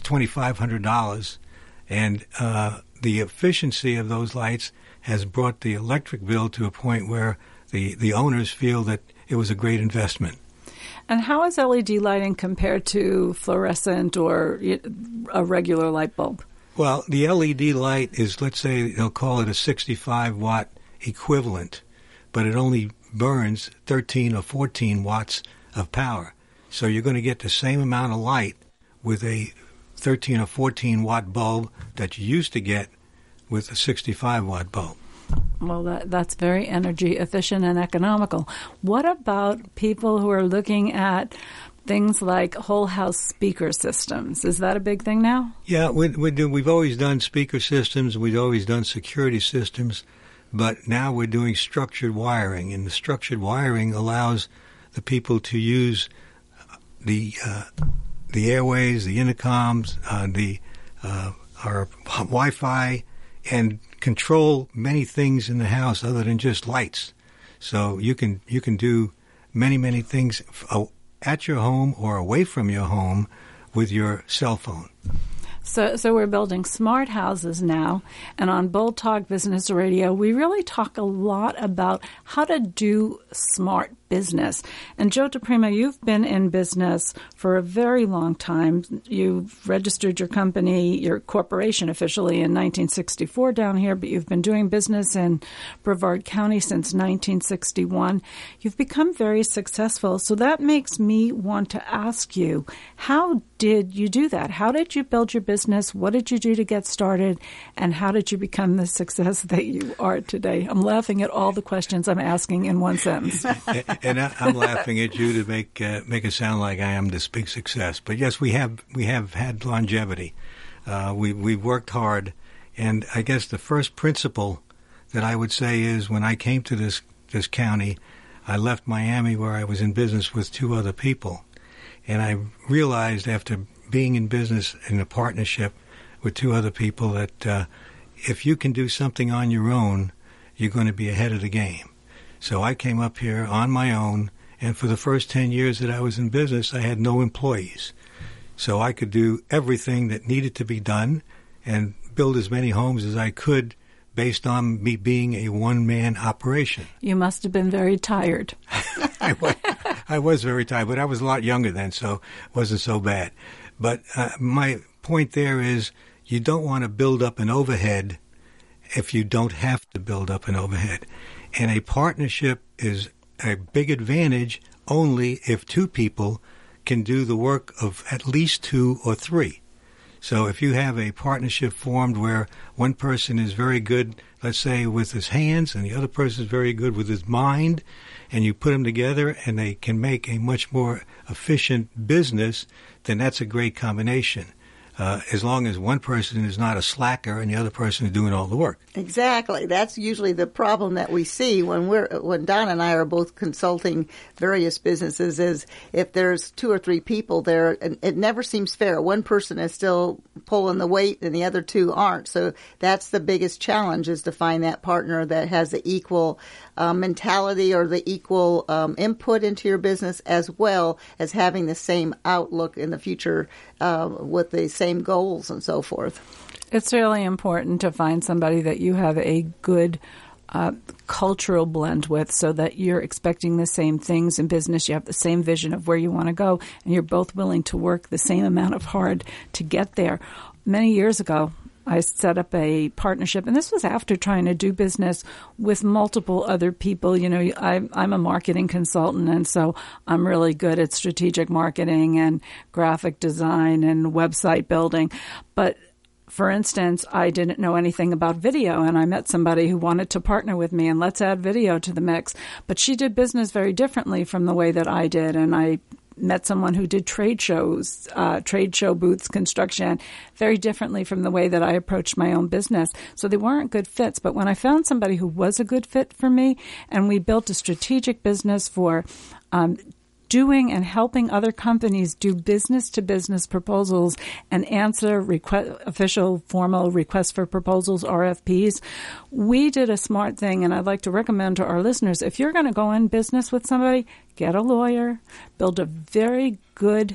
twenty-five hundred dollars, and uh, the efficiency of those lights has brought the electric bill to a point where the, the owners feel that it was a great investment. And how is L E D lighting compared to fluorescent or a regular light bulb? Well, the L E D light is, let's say, they'll call it a sixty-five watt equivalent, but it only burns thirteen or fourteen watts of power. So you're going to get the same amount of light with a thirteen or fourteen watt bulb that you used to get with a sixty-five watt bulb. Well, that, that's very energy efficient and economical. What about people who are looking at things like whole house speaker systems? Is that a big thing now? Yeah, we, we do. We've always done speaker systems. We've always done security systems. But now we're doing structured wiring. And the structured wiring allows the people to use the uh, the airways, the intercoms, uh, the uh, our Wi-Fi, and control many things in the house other than just lights. So you can you can do many, many things at your home or away from your home with your cell phone. So, so we're building smart houses now, and on Bold Talk Business Radio, we really talk a lot about how to do smart business. And Joe DePrima, you've been in business for a very long time. You've registered your company, your corporation officially in nineteen sixty-four down here, but you've been doing business in Brevard County since nineteen sixty-one. You've become very successful. So that makes me want to ask you, how did you do that? How did you build your business? What did you do to get started? And how did you become the success that you are today? I'm laughing at all the questions I'm asking in one sentence. And I, I'm laughing at you to make uh, make it sound like I am this big success. But yes, we have we have had longevity. Uh, we we've worked hard, and I guess the first principle that I would say is when I came to this this county, I left Miami where I was in business with two other people, and I realized after being in business in a partnership with two other people that uh, if you can do something on your own, you're going to be ahead of the game. So I came up here on my own, and for the first ten years that I was in business, I had no employees. So I could do everything that needed to be done and build as many homes as I could based on me being a one-man operation. You must have been very tired. I, was, I was very tired, but I was a lot younger then, so it wasn't so bad. But uh, my point there is you don't want to build up an overhead if you don't have to build up an overhead. And a partnership is a big advantage only if two people can do the work of at least two or three. So if you have a partnership formed where one person is very good, let's say, with his hands, and the other person is very good with his mind, and you put them together and they can make a much more efficient business, then that's a great combination. Uh, as long as one person is not a slacker and the other person is doing all the work. Exactly. That's usually the problem that we see when we're when Don and I are both consulting various businesses. Is if there's two or three people there, and it never seems fair. One person is still pulling the weight, and the other two aren't. So that's the biggest challenge: is to find that partner that has the equal uh, mentality or the equal um, input into your business, as well as having the same outlook in the future uh, with the same goals and so forth. It's really important to find somebody that you have a good uh, cultural blend with, so that you're expecting the same things in business. You have the same vision of where you want to go, and you're both willing to work the same amount of hard to get there. Many years ago, I set up a partnership, and this was after trying to do business with multiple other people. You know, I, I'm a marketing consultant, and so I'm really good at strategic marketing and graphic design and website building. But for instance, I didn't know anything about video, and I met somebody who wanted to partner with me, and let's add video to the mix. But she did business very differently from the way that I did, and I met someone who did trade shows, uh, trade show booths, construction, very differently from the way that I approached my own business. So they weren't good fits. But when I found somebody who was a good fit for me, and we built a strategic business for um, doing and helping other companies do business-to-business proposals and answer request, official formal requests for proposals, R F Ps, we did a smart thing, and I'd like to recommend to our listeners, if you're going to go in business with somebody, get a lawyer, build a very good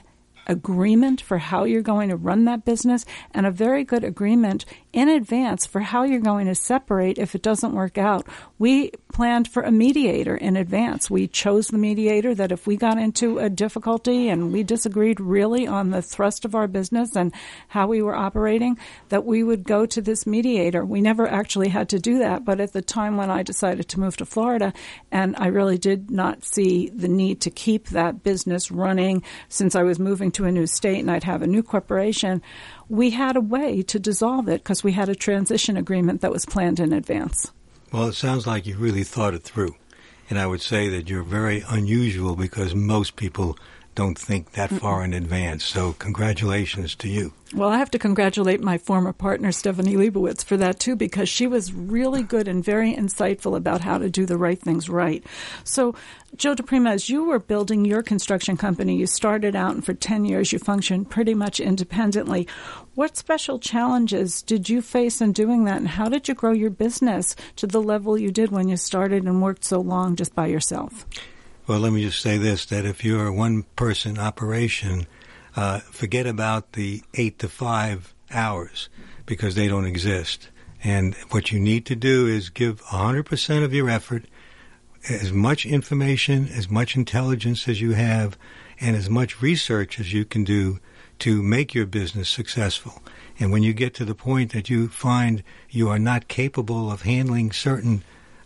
agreement for how you're going to run that business and a very good agreement in advance for how you're going to separate if it doesn't work out. We planned for a mediator in advance. We chose the mediator that if we got into a difficulty and we disagreed really on the thrust of our business and how we were operating, that we would go to this mediator. We never actually had to do that, but at the time when I decided to move to Florida, and I really did not see the need to keep that business running since I was moving to a new state and I'd have a new corporation, we had a way to dissolve it because we had a transition agreement that was planned in advance. Well, it sounds like you really thought it through. And I would say that you're very unusual because most people don't think that far in advance. So congratulations to you. Well, I have to congratulate my former partner, Stephanie Leibowitz, for that, too, because she was really good and very insightful about how to do the right things right. So, Joe DePrima, as you were building your construction company, you started out, and for ten years you functioned pretty much independently. What special challenges did you face in doing that, and how did you grow your business to the level you did when you started and worked so long just by yourself? Well, let me just say this, that if you're a one-person operation, uh, forget about the eight to five hours because they don't exist. And what you need to do is give one hundred percent of your effort, as much information, as much intelligence as you have, and as much research as you can do to make your business successful. And when you get to the point that you find you are not capable of handling certain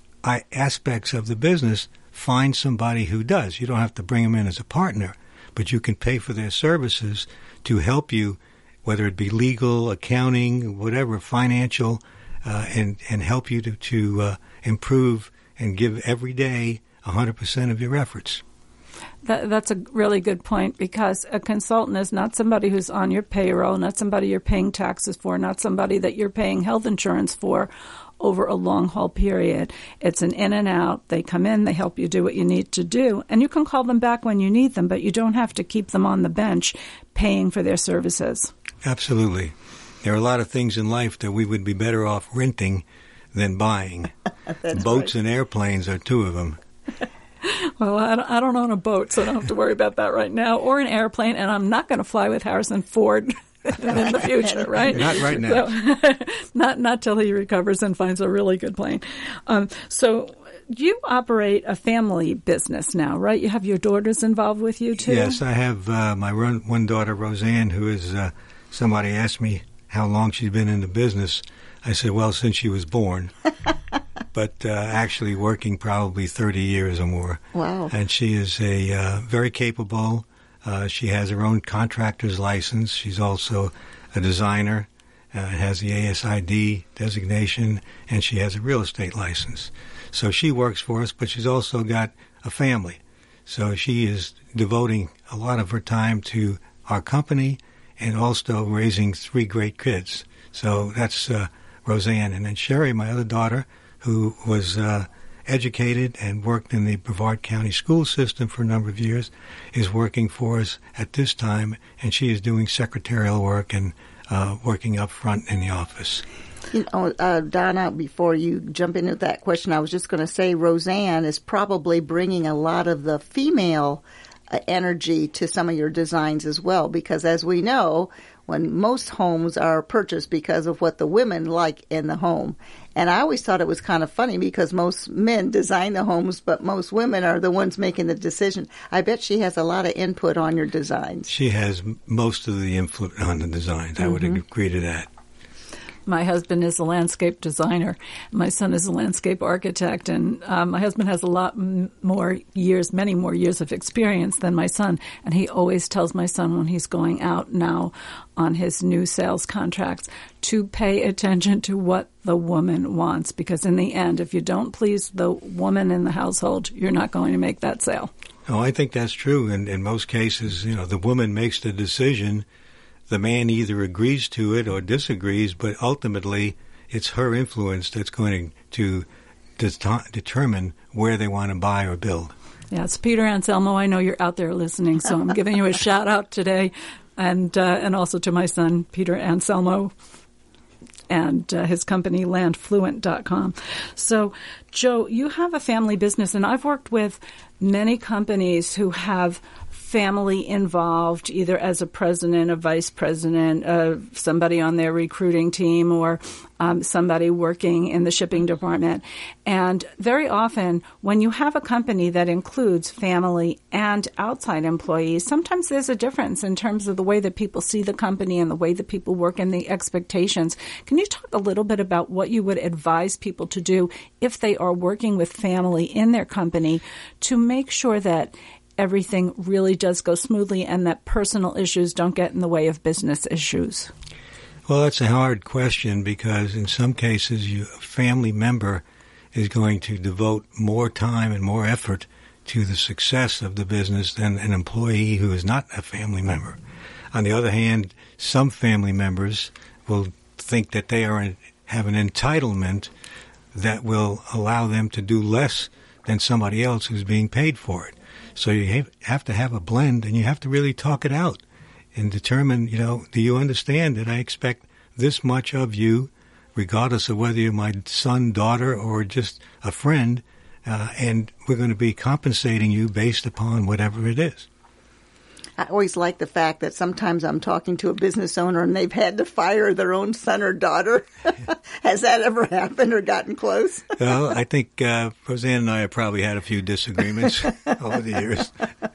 aspects of the business, find somebody who does. You don't have to bring them in as a partner, but you can pay for their services to help you, whether it be legal, accounting, whatever, financial, uh, and, and help you to, to uh, improve and give every day one hundred percent of your efforts. That, that's a really good point because a consultant is not somebody who's on your payroll, not somebody you're paying taxes for, not somebody that you're paying health insurance for over a long-haul period. It's an in and out. They come in, they help you do what you need to do, and you can call them back when you need them, but you don't have to keep them on the bench paying for their services. Absolutely. There are a lot of things in life that we would be better off renting than buying. Boats right. And airplanes are two of them. Well, I don't, I don't own a boat, so I don't have to worry about that right now, or an airplane, and I'm not going to fly with Harrison Ford in the future, right? Not right now. So, not not till he recovers and finds a really good plane. Um, so you operate a family business now, right? You have your daughters involved with you, too? Yes, I have uh, my run, one daughter, Roseanne, who is, uh, somebody asked me how long she's been in the business. I said, well, since she was born. But uh, actually working probably thirty years or more. Wow. And she is a uh, very capable. Uh, she has her own contractor's license. She's also a designer, uh, has the A S I D designation, and she has a real estate license. So she works for us, but she's also got a family. So she is devoting a lot of her time to our company and also raising three great kids. So that's uh, Roseanne. And then Sherry, my other daughter, who was uh, educated and worked in the Brevard County school system for a number of years, is working for us at this time, and she is doing secretarial work and uh, working up front in the office. You know, uh, Donna, before you jump into that question, I was just going to say Roseanne is probably bringing a lot of the female uh, energy to some of your designs as well, because as we know, when most homes are purchased because of what the women like in the home. And I always thought it was kind of funny because most men design the homes, but most women are the ones making the decision. I bet she has a lot of input on your designs. She has most of the influence on the designs. Mm-hmm. I would agree to that. My husband is a landscape designer. My son is a landscape architect, and um, my husband has a lot m- more years, many more years of experience than my son. And he always tells my son when he's going out now on his new sales contracts to pay attention to what the woman wants, because in the end, if you don't please the woman in the household, you're not going to make that sale. Oh, I think that's true. And in most cases, you know, the woman makes the decision. The man either agrees to it or disagrees, but ultimately it's her influence that's going to det- determine where they want to buy or build. Yeah, it's Peter Anselmo. I know you're out there listening, so I'm giving you a shout out today, and uh, and also to my son, Peter Anselmo, and uh, his company, land fluent dot com. So, Joe, you have a family business, and I've worked with many companies who have family involved, either as a president, a vice president, uh, somebody on their recruiting team, or um, somebody working in the shipping department. And very often, when you have a company that includes family and outside employees, sometimes there's a difference in terms of the way that people see the company and the way that people work and the expectations. Can you talk a little bit about what you would advise people to do if they are working with family in their company to make sure that everything really does go smoothly and that personal issues don't get in the way of business issues? Well, that's a hard question because in some cases you, a family member is going to devote more time and more effort to the success of the business than an employee who is not a family member. On the other hand, some family members will think that they are have an entitlement that will allow them to do less than somebody else who's being paid for it. So you have to have a blend, and you have to really talk it out and determine, you know, do you understand that I expect this much of you, regardless of whether you're my son, daughter, or just a friend, uh, and we're going to be compensating you based upon whatever it is. I always like the fact that sometimes I'm talking to a business owner and they've had to fire their own son or daughter. Has that ever happened or gotten close? Well, I think uh, Roseanne and I have probably had a few disagreements over the years.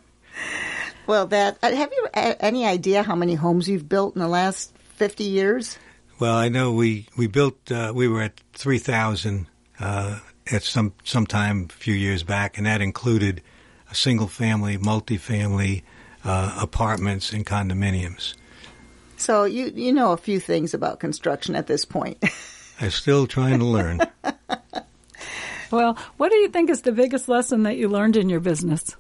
Well, that have you any idea how many homes you've built in the last fifty years? Well, I know we we built uh, we were at three thousand uh, at some sometime a few years back, and that included a single family, multifamily, uh, apartments, and condominiums. So you you know a few things about construction at this point. I'm still trying to learn. Well, what do you think is the biggest lesson that you learned in your business?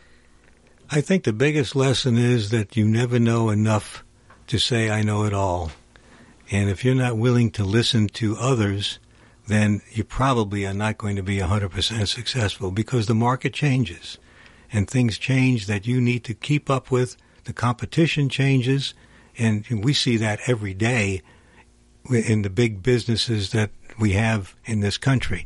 I think the biggest lesson is that you never know enough to say, I know it all. And if you're not willing to listen to others, then you probably are not going to be one hundred percent successful because the market changes and things change that you need to keep up with. The competition changes, and we see that every day in the big businesses that we have in this country.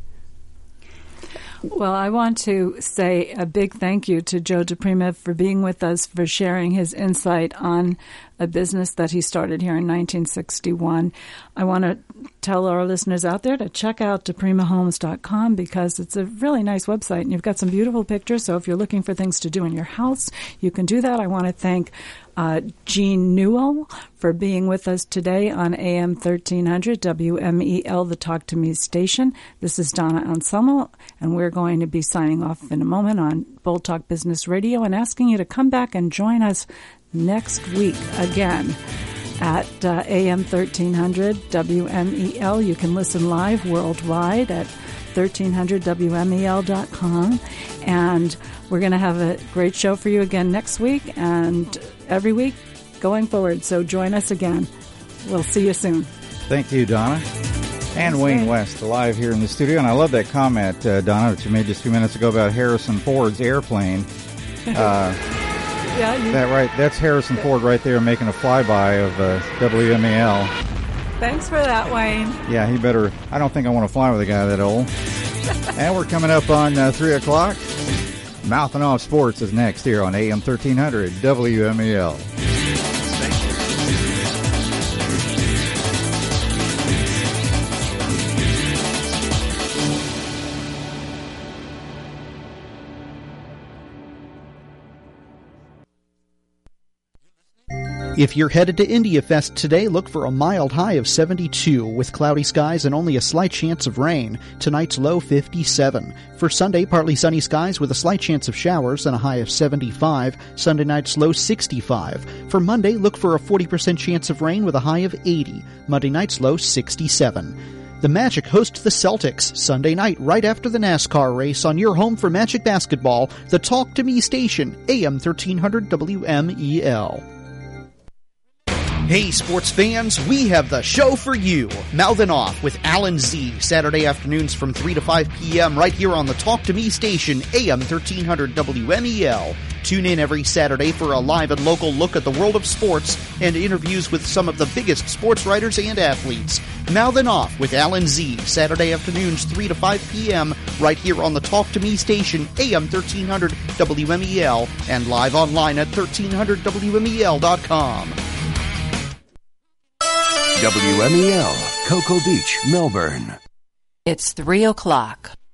Well, I want to say a big thank you to Joe DePrima for being with us, for sharing his insight on a business that he started here in nineteen sixty-one. I want to tell our listeners out there to check out deprima homes dot com because it's a really nice website and you've got some beautiful pictures. So if you're looking for things to do in your house, you can do that. I want to thank uh, Gene Newell for being with us today on A M thirteen hundred W M E L, the Talk to Me station. This is Donna Anselmo, and we're going to be signing off in a moment on Bold Talk Business Radio and asking you to come back and join us next week again at uh, A M thirteen hundred W M E L. You can listen live worldwide at thirteen hundred W M E L dot com. And we're going to have a great show for you again next week and every week going forward. So join us again. We'll see you soon. Thank you, Donna. And Wayne West live here in the studio. And I love that comment, uh, Donna, that you made just a few minutes ago about Harrison Ford's airplane. Uh, yeah, you, that right. That's Harrison Ford right there making a flyby of uh, W M E L. Thanks for that, Wayne. Yeah, he better. I don't think I want to fly with a guy that old. And we're coming up on uh, three o'clock. Mouthing Off Sports is next here on A M thirteen hundred W M E L. If you're headed to India Fest today, look for a mild high of seventy-two with cloudy skies and only a slight chance of rain. Tonight's low fifty-seven. For Sunday, partly sunny skies with a slight chance of showers and a high of seventy-five. Sunday night's low sixty-five. For Monday, look for a forty percent chance of rain with a high of eighty. Monday night's low sixty-seven. The Magic host the Celtics Sunday night right after the NASCAR race on your home for Magic Basketball, the Talk to Me station, A M thirteen hundred W M E L. Hey, sports fans, we have the show for you. Mouthing Off with Alan Z, Saturday afternoons from three to five p.m. right here on the Talk to Me station, A M thirteen hundred W M E L. Tune in every Saturday for a live and local look at the world of sports and interviews with some of the biggest sports writers and athletes. Mouthing Off with Alan Z, Saturday afternoons three to five p.m. right here on the Talk to Me station, A M thirteen hundred W M E L, and live online at thirteen hundred W M E L dot com. W M E L, Cocoa Beach, Melbourne. It's three o'clock.